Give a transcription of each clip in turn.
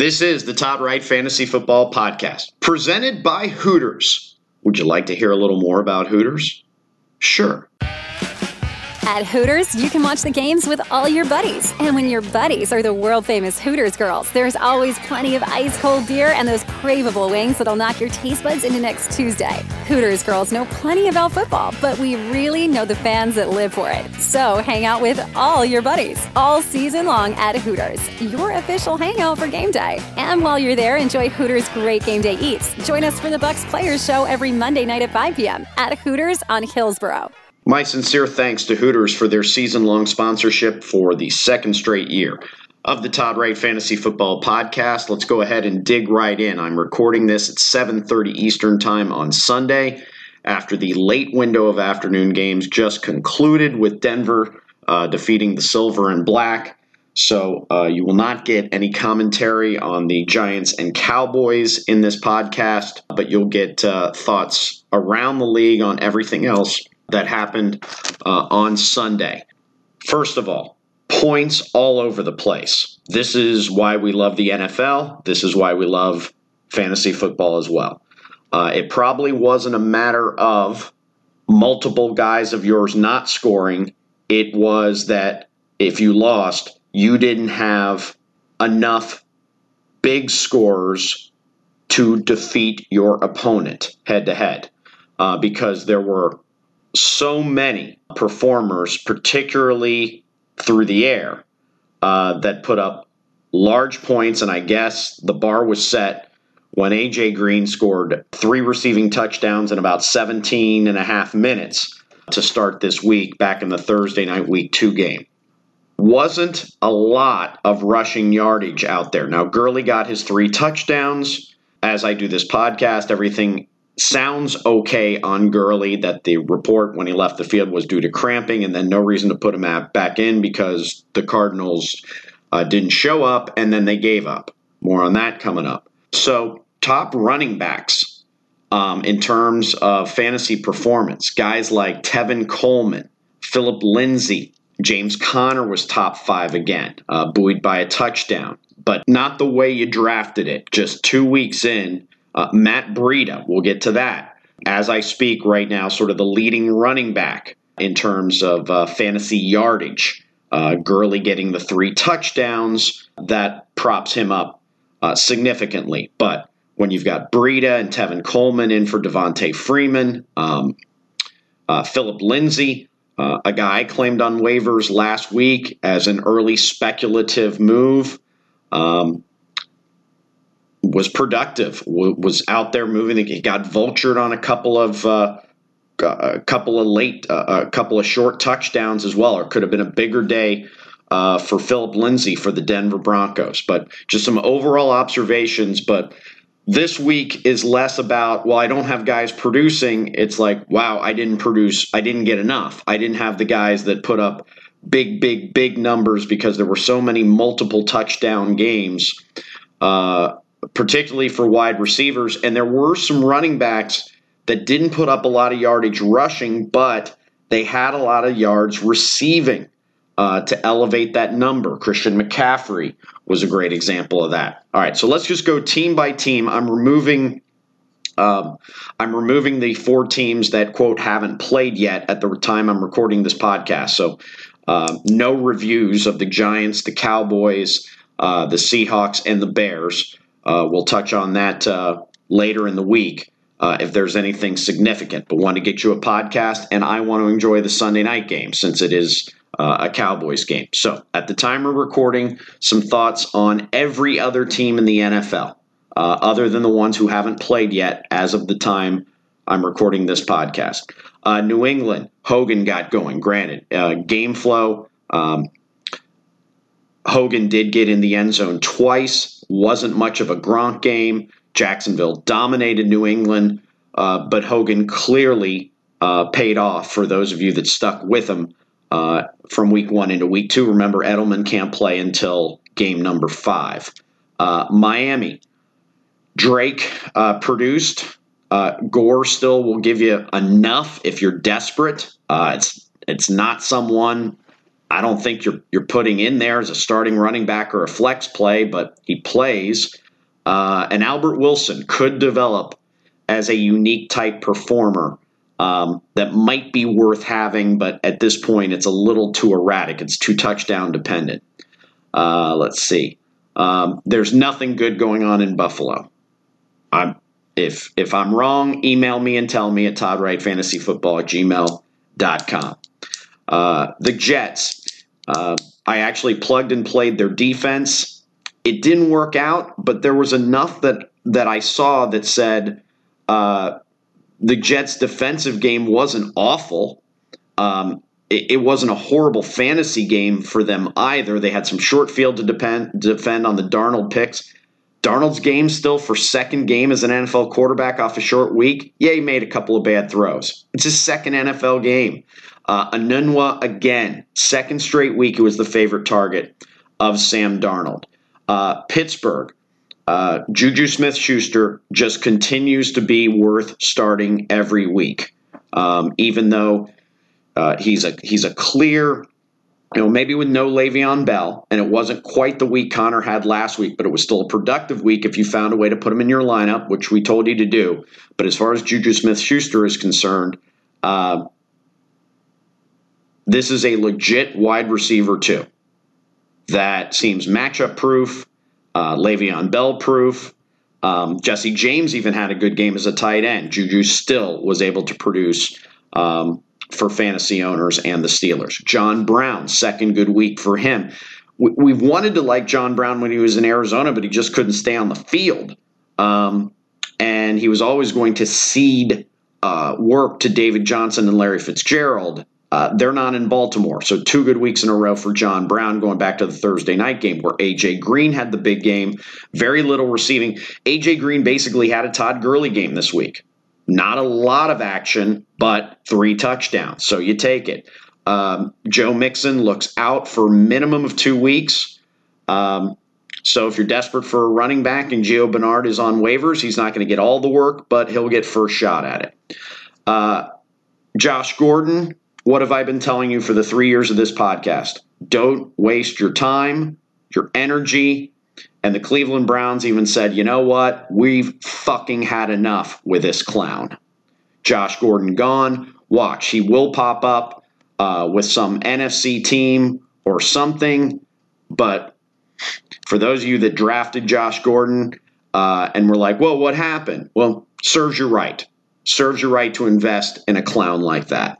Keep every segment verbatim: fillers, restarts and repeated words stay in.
This is the Top Right Fantasy Football Podcast, presented by Hooters. Would you like to hear a little more about Hooters? Sure. At Hooters, you can watch the games with all your buddies. And when your buddies are the world-famous Hooters girls, there's always plenty of ice-cold beer and those craveable wings that'll knock your taste buds into next Tuesday. Hooters girls know plenty about football, but we really know the fans that live for it. So hang out with all your buddies all season long at Hooters, your official hangout for game day. And while you're there, enjoy Hooters' great game day eats. Join us for the Bucks Players Show every Monday night at five p.m. at Hooters on Hillsborough. My sincere thanks to Hooters for their season-long sponsorship for the second straight year of the Top Right Fantasy Football Podcast. Let's go ahead and dig right in. I'm recording this at seven thirty Eastern Time on Sunday after the late window of afternoon games just concluded with Denver uh, defeating the Silver and Black. So uh, you will not get any commentary on the Giants and Cowboys in this podcast, but you'll get uh, thoughts around the league on everything else that happened uh, on Sunday. First of all, points all over the place. This is why we love the N F L. This is why we love fantasy football as well. Uh, it probably wasn't a matter of multiple guys of yours not scoring. It was that if you lost, you didn't have enough big scores to defeat your opponent head-to-head uh, because there were so many performers, particularly through the air, uh, that put up large points. And I guess the bar was set when A J Green scored three receiving touchdowns in about seventeen and a half minutes to start this week back in the Thursday night week two game. Wasn't a lot of rushing yardage out there. Now, Gurley got his three touchdowns. As I do this podcast, everything sounds okay on Gurley, that the report when he left the field was due to cramping and then no reason to put him back in because the Cardinals uh, didn't show up and then they gave up. More on that coming up. So top running backs um, in terms of fantasy performance, guys like Tevin Coleman, Philip Lindsay, James Conner was top five again, uh, buoyed by a touchdown, but not the way you drafted it. Just two weeks in, Uh, Matt Breida, we'll get to that. As I speak right now, sort of the leading running back in terms of uh, fantasy yardage. Uh, Gurley getting the three touchdowns, that props him up uh, significantly. But when you've got Breida and Tevin Coleman in for Devontae Freeman, um, uh, Philip Lindsay, uh, a guy I claimed on waivers last week as an early speculative move, um, was productive, was out there moving. He got vultured on a couple of uh, a couple of late, uh, a couple of short touchdowns as well, or could have been a bigger day uh, for Philip Lindsay for the Denver Broncos. But just some overall observations. But this week is less about, well, I don't have guys producing. It's like, wow, I didn't produce. I didn't get enough. I didn't have the guys that put up big, big, big numbers because there were so many multiple touchdown games. Uh, particularly for wide receivers. And there were some running backs that didn't put up a lot of yardage rushing, but they had a lot of yards receiving uh, to elevate that number. Christian McCaffrey was a great example of that. All right, so let's just go team by team. I'm removing um, I'm removing the four teams that, quote, haven't played yet at the time I'm recording this podcast. So uh, no reviews of the Giants, the Cowboys, uh, the Seahawks, and the Bears. Uh, we'll touch on that uh, later in the week uh, if there's anything significant. But want to get you a podcast, and I want to enjoy the Sunday night game since it is uh, a Cowboys game. So at the time of recording, some thoughts on every other team in the N F L, uh, other than the ones who haven't played yet as of the time I'm recording this podcast. Uh, New England, Hogan got going, granted. Uh, game flow, um, Hogan did get in the end zone twice. Wasn't much of a Gronk game. Jacksonville dominated New England, uh, but Hogan clearly uh, paid off for those of you that stuck with him uh, from week one into week two. Remember, Edelman can't play until game number five. Uh, Miami, Drake uh, produced. Uh, Gore still will give you enough if you're desperate. Uh, it's it's not someone I don't think you're you're putting in there as a starting running back or a flex play, but he plays. Uh, and Albert Wilson could develop as a unique type performer um, that might be worth having, but at this point it's a little too erratic. It's too touchdown dependent. Uh, let's see. Um, there's nothing good going on in Buffalo. I'm, if if I'm wrong, email me and tell me at todd wright fantasy football at gmail dot com. Uh, the Jets, uh, I actually plugged and played their defense. It didn't work out, but there was enough that, that I saw that said uh, the Jets' defensive game wasn't awful. Um, it, it wasn't a horrible fantasy game for them either. They had some short field to depend, defend on the Darnold picks. Darnold's game still for second game as an N F L quarterback off a short week. Yeah, he made a couple of bad throws. It's his second N F L game. Uh, Enunwa, again, second straight week, he was the favorite target of Sam Darnold. Uh, Pittsburgh, uh, Juju Smith-Schuster just continues to be worth starting every week, um, even though uh, he's a he's a clear, you know, maybe with no Le'Veon Bell, and it wasn't quite the week Connor had last week, but it was still a productive week if you found a way to put him in your lineup, which we told you to do. But as far as Juju Smith-Schuster is concerned, uh, this is a legit wide receiver too. That seems matchup proof, uh, Le'Veon Bell proof. Um, Jesse James even had a good game as a tight end. Juju still was able to produce um, for fantasy owners and the Steelers. John Brown, second good week for him. We, we've wanted to like John Brown when he was in Arizona, but he just couldn't stay on the field. Um, and he was always going to cede uh, work to David Johnson and Larry Fitzgerald. Uh, they're not in Baltimore, so two good weeks in a row for John Brown, going back to the Thursday night game where A J. Green had the big game, very little receiving. A J. Green basically had a Todd Gurley game this week. Not a lot of action, but three touchdowns, so you take it. Um, Joe Mixon looks out for a minimum of two weeks. Um, so if you're desperate for a running back and Gio Bernard is on waivers, he's not going to get all the work, but he'll get first shot at it. Uh, Josh Gordon. What have I been telling you for the three years of this podcast? Don't waste your time, your energy. And the Cleveland Browns even said, you know what? We've fucking had enough with this clown. Josh Gordon gone. Watch. He will pop up uh, with some N F C team or something. But for those of you that drafted Josh Gordon uh, and were like, well, what happened? Well, serves you right. Serves you right to invest in a clown like that.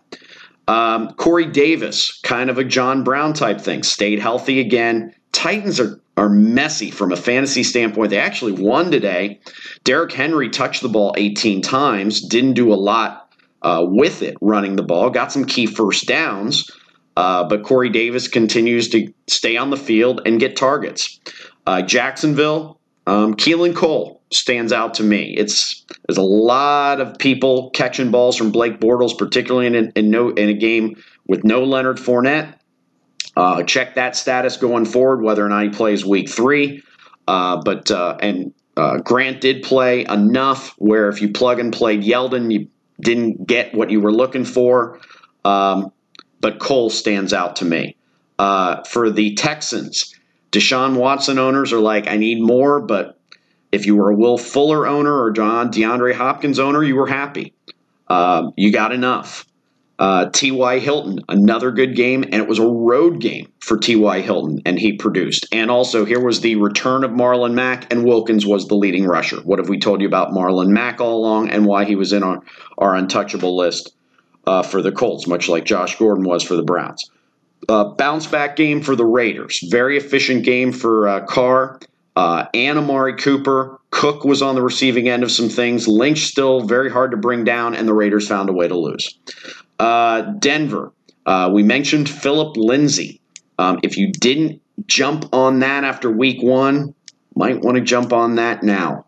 Um, Corey Davis, kind of a John Brown type thing, stayed healthy again. Titans are, are messy from a fantasy standpoint. They actually won today. Derrick Henry touched the ball eighteen times, didn't do a lot uh, with it running the ball, got some key first downs, uh, but Corey Davis continues to stay on the field and get targets. Uh, Jacksonville, um, Keelan Cole stands out to me. It's there's a lot of people catching balls from Blake Bortles, particularly in, in, no, in a game with no Leonard Fournette. Uh, check that status going forward, whether or not he plays week three. Uh, but uh, and uh, Grant did play enough where if you plug and played Yeldon, you didn't get what you were looking for. Um, but Cole stands out to me. Uh, for the Texans, Deshaun Watson owners are like, I need more, but if you were a Will Fuller owner or John DeAndre Hopkins owner, you were happy. Uh, you got enough. Uh, T Y. Hilton, another good game, and it was a road game for T Y. Hilton, and he produced. And also, here was the return of Marlon Mack, and Wilkins was the leading rusher. What have we told you about Marlon Mack all along and why he was in our, our untouchable list uh, for the Colts, much like Josh Gordon was for the Browns? Uh, bounce back game for the Raiders. Very efficient game for uh, Carr. Uh, and Amari Cooper. Cook was on the receiving end of some things. Lynch still very hard to bring down, and the Raiders found a way to lose. Uh, Denver. Uh, we mentioned Philip Lindsay. Um, if you didn't jump on that after week one, might want to jump on that now.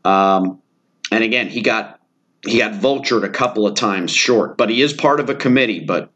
Um, and again, he got he got vultured a couple of times short, but he is part of a committee. But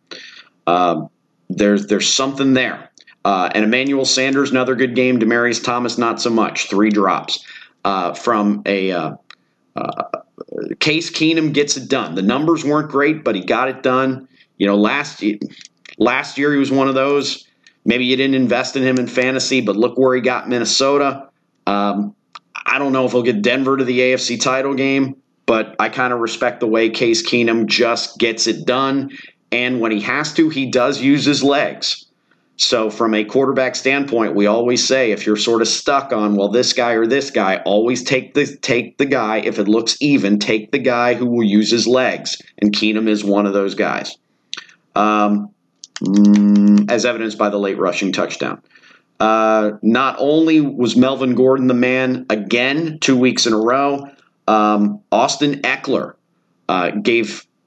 uh, there's there's something there. Uh, and Emmanuel Sanders, another good game. Demaryius Thomas, not so much. Three drops. Uh, from a uh, uh, Case Keenum gets it done. The numbers weren't great, but he got it done. You know, last, last year he was one of those. maybe you didn't invest in him in fantasy, but look where he got Minnesota. Um, I don't know if he'll get Denver to the A F C title game, but I kind of respect the way Case Keenum just gets it done. And when he has to, he does use his legs. So from a quarterback standpoint, we always say if you're sort of stuck on, well, this guy or this guy, always take the take the guy. If it looks even, take the guy who will use his legs. And Keenum is one of those guys, um, as evidenced by the late rushing touchdown. Uh, not only was Melvin Gordon the man again two weeks in a row, um, Austin Eckler uh, gave –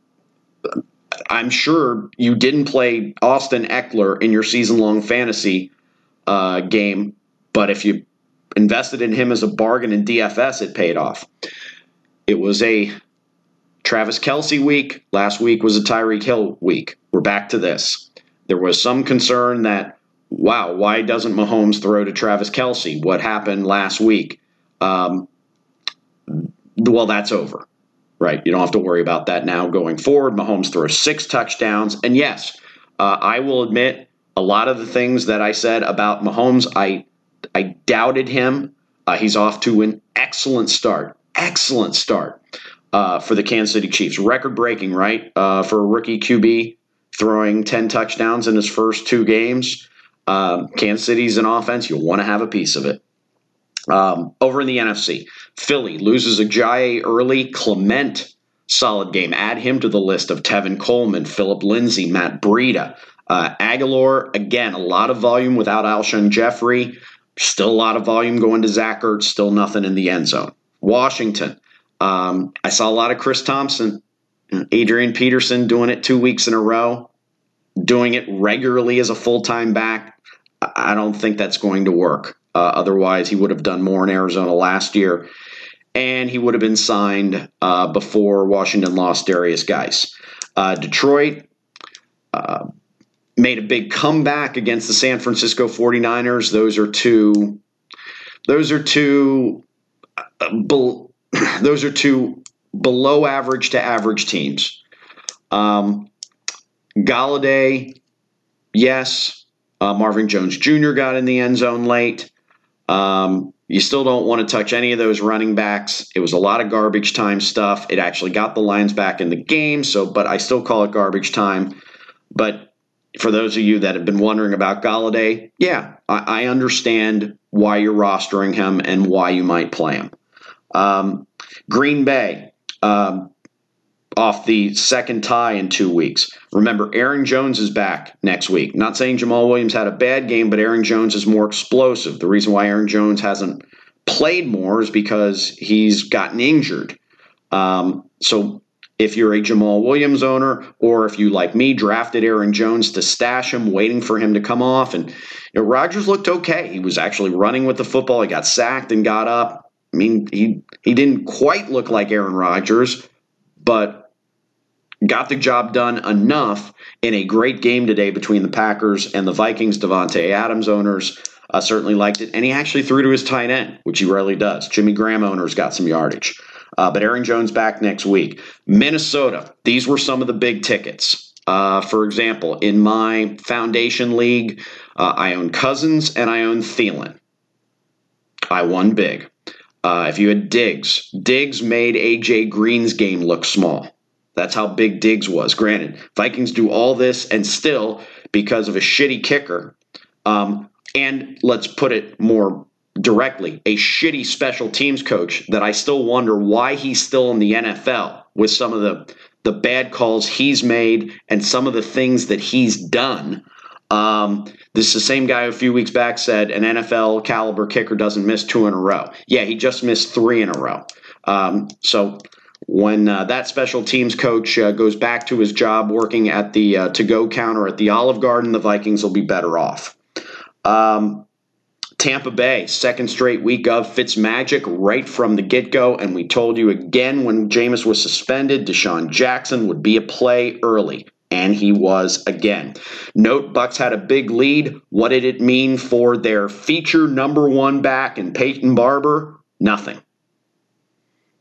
I'm sure you didn't play Austin Eckler in your season-long fantasy uh, game, but if you invested in him as a bargain in D F S, it paid off. It was a Travis Kelce week. Last week was a Tyreek Hill week. We're back to this. There was some concern that, wow, why doesn't Mahomes throw to Travis Kelce? What happened last week? Um, well, that's over. Right, you don't have to worry about that now going forward. Mahomes throws six touchdowns. And yes, uh, I will admit a lot of the things that I said about Mahomes, I I doubted him. Uh, he's off to an excellent start. Excellent start uh, for the Kansas City Chiefs. Record-breaking, right, uh, for a rookie Q B throwing ten touchdowns in his first two games. Um, Kansas City's an offense. You'll want to have a piece of it. Um, over in the N F C, Philly loses Ajayi early. Clement, solid game. Add him to the list of Tevin Coleman, Phillip Lindsay, Matt Breida. Uh, Aguilar, again, a lot of volume without Alshon Jeffrey. Still a lot of volume going to Zach Ertz. Still nothing in the end zone. Washington, um, I saw a lot of Chris Thompson. Adrian Peterson doing it two weeks in a row. Doing it regularly as a full-time back. I don't think that's going to work. Uh, otherwise, he would have done more in Arizona last year, and he would have been signed uh, before Washington lost Darius Geis. Uh, Detroit uh, made a big comeback against the San Francisco forty-niners. Those are two. Those are two. Uh, be, those are two below average to average teams. Um, Galladay, yes. Uh, Marvin Jones Junior got in the end zone late. Um, you still don't want to touch any of those running backs. It was a lot of garbage time stuff. It actually got the Lions back in the game, so but I still call it garbage time. But for those of you that have been wondering about Galladay, yeah, I, I understand why you're rostering him and why you might play him. Um, Green Bay, um, off the second tie in two weeks. Remember, Aaron Jones is back next week. Not saying Jamal Williams had a bad game, but Aaron Jones is more explosive. The reason why Aaron Jones hasn't played more is because he's gotten injured. Um, so if you're a Jamal Williams owner, or if you, like me, drafted Aaron Jones to stash him, waiting for him to come off, and you know, Rodgers looked okay. He was actually running with the football. He got sacked and got up. I mean, he he didn't quite look like Aaron Rodgers, but got the job done enough in a great game today between the Packers and the Vikings. Devontae Adams owners uh, certainly liked it, and he actually threw to his tight end, which he rarely does. Jimmy Graham owners got some yardage. Uh, but Aaron Jones back next week. Minnesota, these were some of the big tickets. Uh, for example, in my foundation league, uh, I own Cousins and I own Thielen. I won big. Uh, if you had Diggs, Diggs made A J Green's game look small. That's how big Diggs was. Granted, Vikings do all this and still, because of a shitty kicker, um, and let's put it more directly, a shitty special teams coach that I still wonder why he's still in the N F L with some of the, the bad calls he's made and some of the things that he's done. Um, this is the same guy who a few weeks back said an N F L caliber kicker doesn't miss two in a row. Yeah, he just missed three in a row. Um, so when uh, that special teams coach uh, goes back to his job working at the uh, to-go counter at the Olive Garden, the Vikings will be better off. Um, Tampa Bay, second straight week of Fitzmagic right from the get-go, and we told you again when Jameis was suspended, Deshaun Jackson would be a play early, and he was again. Note, Bucs had a big lead. What did it mean for their feature number one back in Peyton Barber? Nothing.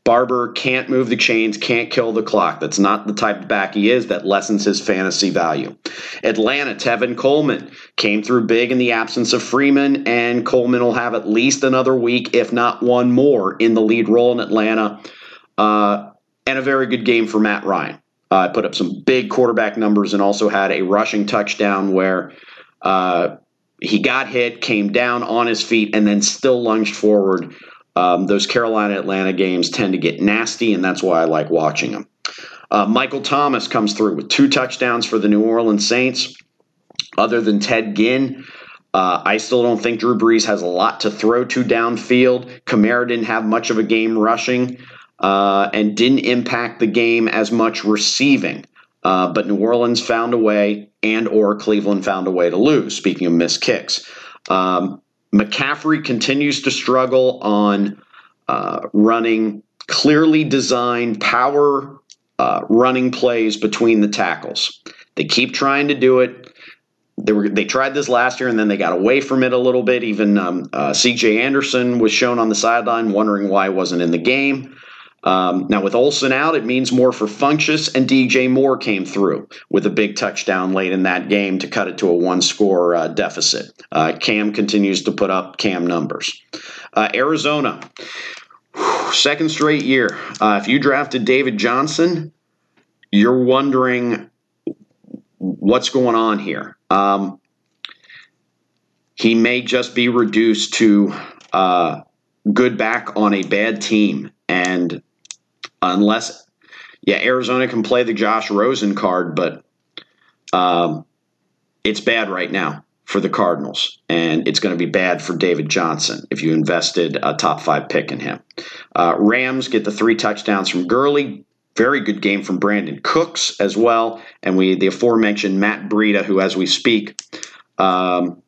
Barber can't move the chains, can't kill the clock. That's not the type of back he is. That lessens his fantasy value. Atlanta, Tevin Coleman came through big in the absence of Freeman, and Coleman will have at least another week, if not one more, in the lead role in Atlanta. Uh, and a very good game for Matt Ryan. Uh, put up some big quarterback numbers and also had a rushing touchdown where uh, he got hit, came down on his feet, and then still lunged forward. Um, those Carolina-Atlanta games tend to get nasty, and that's why I like watching them. Uh, Michael Thomas comes through with two touchdowns for the New Orleans Saints. Other than Ted Ginn, uh, I still don't think Drew Brees has a lot to throw to downfield. Kamara didn't have much of a game rushing uh, and didn't impact the game as much receiving. Uh, but New Orleans found a way, and or Cleveland found a way to lose, speaking of missed kicks. Um, McCaffrey continues to struggle on uh, running clearly designed power uh, running plays between the tackles. They keep trying to do it. They were they tried this last year, and then they got away from it a little bit. Even um, uh, C J Anderson was shown on the sideline, wondering why he wasn't in the game. Um, now, with Olsen out, it means more for Funchess, and D J Moore came through with a big touchdown late in that game to cut it to a one-score uh, deficit. Uh, Cam continues to put up Cam numbers. Uh, Arizona, whew, second straight year. Uh, if you drafted David Johnson, you're wondering what's going on here. Um, he may just be reduced to uh, good back on a bad team, and unless, yeah, Arizona can play the Josh Rosen card, but um, it's bad right now for the Cardinals, and it's going to be bad for David Johnson if you invested a top five pick in him. Uh, Rams get the three touchdowns from Gurley. Very good game from Brandon Cooks as well, and we the aforementioned Matt Breida, who, as we speak, um,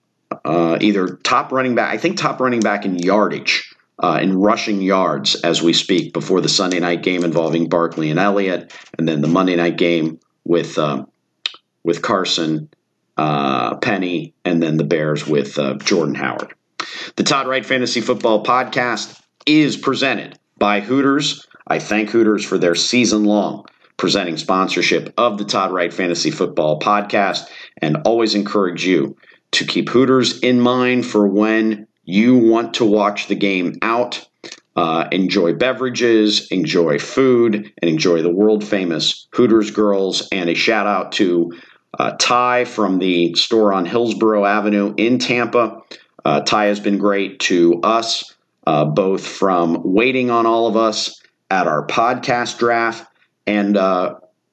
uh, either top running back, I think top running back in yardage. Uh, in rushing yards as we speak before the Sunday night game involving Barkley and Elliott, and then the Monday night game with uh, with Carson, uh, Penny, and then the Bears with uh, Jordan Howard. The Todd Wright Fantasy Football Podcast is presented by Hooters. I thank Hooters for their season-long presenting sponsorship of the Todd Wright Fantasy Football Podcast, and always encourage you to keep Hooters in mind for when you want to watch the game out, uh, enjoy beverages, enjoy food, and enjoy the world-famous Hooters girls. And a shout-out to uh, Ty from the store on Hillsborough Avenue in Tampa. Uh, Ty has been great to us, uh, both from waiting on all of us at our podcast draft and uh,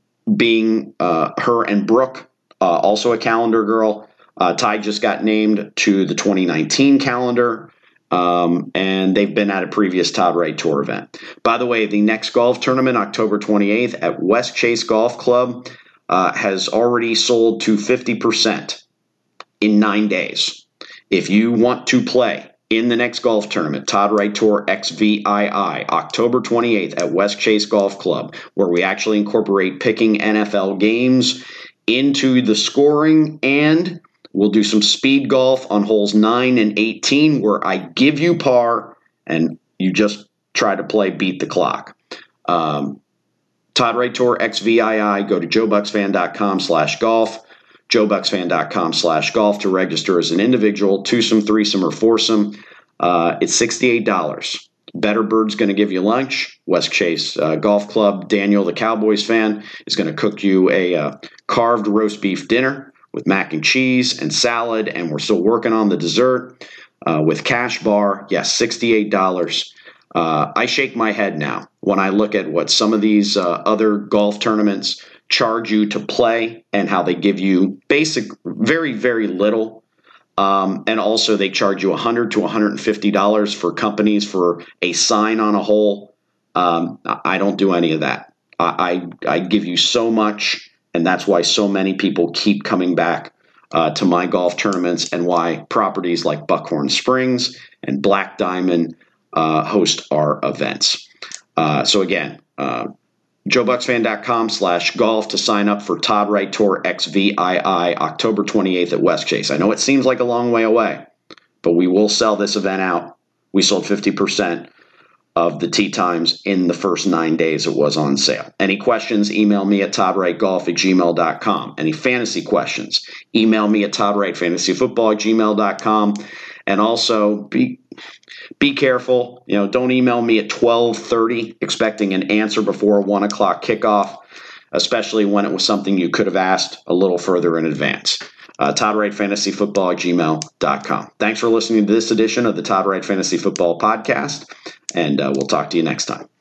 being uh, her and Brooke, uh, also a calendar girl. Uh, Ty just got named to the twenty nineteen calendar, um, and they've been at a previous Todd Wright Tour event. By the way, the next golf tournament, October twenty-eighth at West Chase Golf Club, uh, has already sold to fifty percent in nine days. If you want to play in the next golf tournament, Todd Wright Tour X V I I, October twenty-eighth at West Chase Golf Club, where we actually incorporate picking N F L games into the scoring, and we'll do some speed golf on holes nine and eighteen, where I give you par and you just try to play beat the clock. Um, Todd Wright Tour X V I I, go to joebucksfan.com slash golf, joebucksfan.com slash golf to register as an individual, twosome, threesome, or foursome. Uh, it's sixty-eight dollars. Better Bird's going to give you lunch. West Chase uh, Golf Club, Daniel, the Cowboys fan, is going to cook you a uh, carved roast beef dinner with mac and cheese and salad, and we're still working on the dessert uh, with Cash Bar. Yes, sixty-eight dollars. Uh, I shake my head now when I look at what some of these uh, other golf tournaments charge you to play and how they give you basic, very, very little. Um, and also they charge you one hundred to one hundred fifty dollars for companies for a sign on a hole. Um, I don't do any of that. I, I, I give you so much. And that's why so many people keep coming back uh, to my golf tournaments, and why properties like Buckhorn Springs and Black Diamond uh, host our events. Uh, so again, uh, joebucksfan.com slash golf to sign up for Todd Wright Tour X V I I, October twenty-eighth at West Chase. I know it seems like a long way away, but we will sell this event out. We sold fifty percent of the tee times in the first nine days it was on sale. Any questions, email me at toddwrightgolf at gmail dot com. Any fantasy questions, email me at toddwrightfantasyfootball at gmail dot com. And also be be careful. You know, don't email me at twelve thirty expecting an answer before a one o'clock kickoff, especially when it was something you could have asked a little further in advance. Uh, toddwrightfantasyfootball at gmail dot com. Thanks for listening to this edition of the Todd Wright Fantasy Football Podcast, and uh, we'll talk to you next time.